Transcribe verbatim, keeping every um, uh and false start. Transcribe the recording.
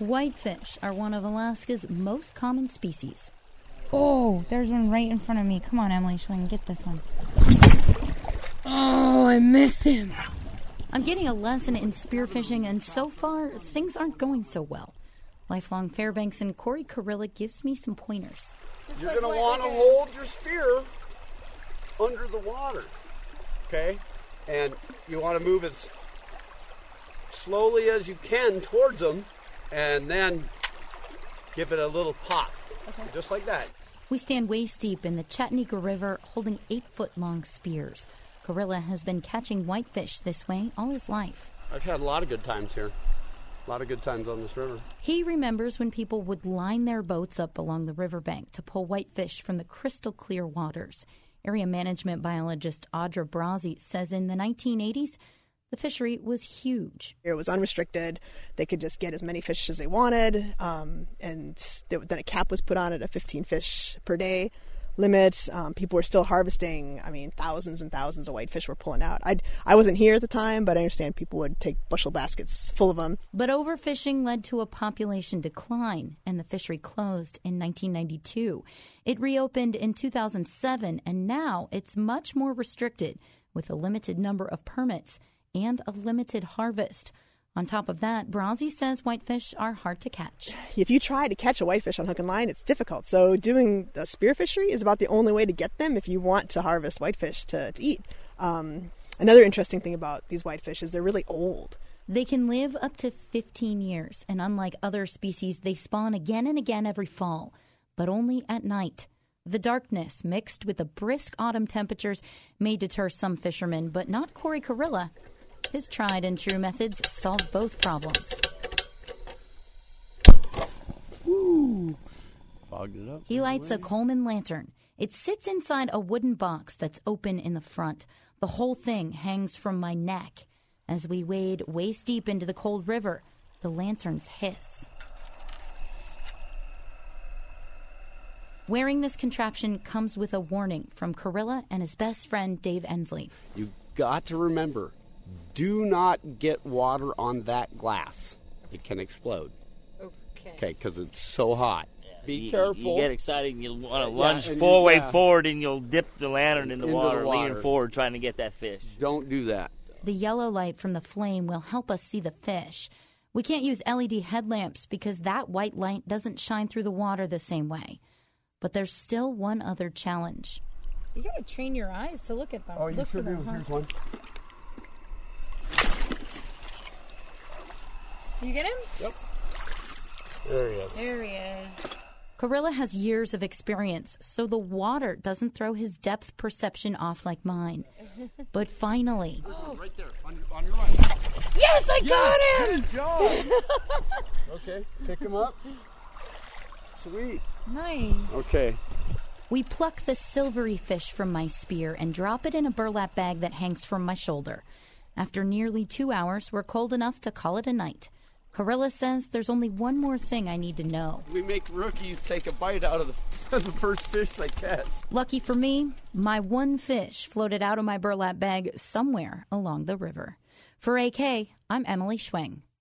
Whitefish are one of Alaska's most common species. Oh, there's one right in front of me. Come on, Emily, so I can get this one. Oh, I missed him. I'm getting a lesson in spearfishing, and so far, things aren't going so well. Lifelong Fairbanks and Corey Kurilla gives me some pointers. You're going to want to hold your spear under the water, okay? And you want to move as slowly as you can towards them, and then give it a little pop, okay. Just like that. We stand waist deep in the Chattanooga River holding eight-foot-long spears. Kurilla has been catching whitefish this way all his life. I've had a lot of good times here. A lot of good times on this river. He remembers when people would line their boats up along the riverbank to pull whitefish from the crystal clear waters. Area management biologist Audra Brazzi says in the nineteen eighties, the fishery was huge. It was unrestricted. They could just get as many fish as they wanted. Um, and th- then a cap was put on it, a fifteen fish per day limit. Um, people were still harvesting. I mean, thousands and thousands of whitefish were pulling out. I I wasn't here at the time, but I understand people would take bushel baskets full of them. But overfishing led to a population decline, and the fishery closed in nineteen ninety-two. It reopened in two thousand seven, and now it's much more restricted, with a limited number of permits and a limited harvest. On top of that, Brazzi says whitefish are hard to catch. If you try to catch a whitefish on hook and line, it's difficult. So doing a spear fishery is about the only way to get them if you want to harvest whitefish to, to eat. Um, another interesting thing about these whitefish is they're really old. They can live up to fifteen years, and unlike other species, they spawn again and again every fall, but only at night. The darkness, mixed with the brisk autumn temperatures, may deter some fishermen, but not Corey Kurilla. His tried-and-true methods solve both problems. Woo! Fogged it up. He lights a Coleman lantern. It sits inside a wooden box that's open in the front. The whole thing hangs from my neck. As we wade waist-deep into the cold river, the lanterns hiss. Wearing this contraption comes with a warning from Kurilla and his best friend, Dave Ensley. You got to remember, do not get water on that glass. It can explode. Okay. Okay, because it's so hot. Yeah, Be you, careful. You get excited and you'll want to Yeah, lunge and four you- way yeah. forward and you'll dip the lantern in the, Into the water, water. leaning forward trying to get that fish. Don't do that. The yellow light from the flame will help us see the fish. We can't use L E D headlamps because that white light doesn't shine through the water the same way. But there's still one other challenge. You gotta train your eyes to look at them. Oh, you look sure for do. them, huh? Here's one. You get him? Yep. There he is. There he is. Kurilla has years of experience, so the water doesn't throw his depth perception off like mine. But finally... Oh. Right there, on your, on your right. Yes, I Yes, got him! good job. Okay, pick him up. Sweet. Nice. Okay. We pluck the silvery fish from my spear and drop it in a burlap bag that hangs from my shoulder. After nearly two hours, we're cold enough to call it a night. Kurilla says there's only one more thing I need to know. We make rookies take a bite out of the, the first fish they catch. Lucky for me, my one fish floated out of my burlap bag somewhere along the river. For A K, I'm Emily Schweng.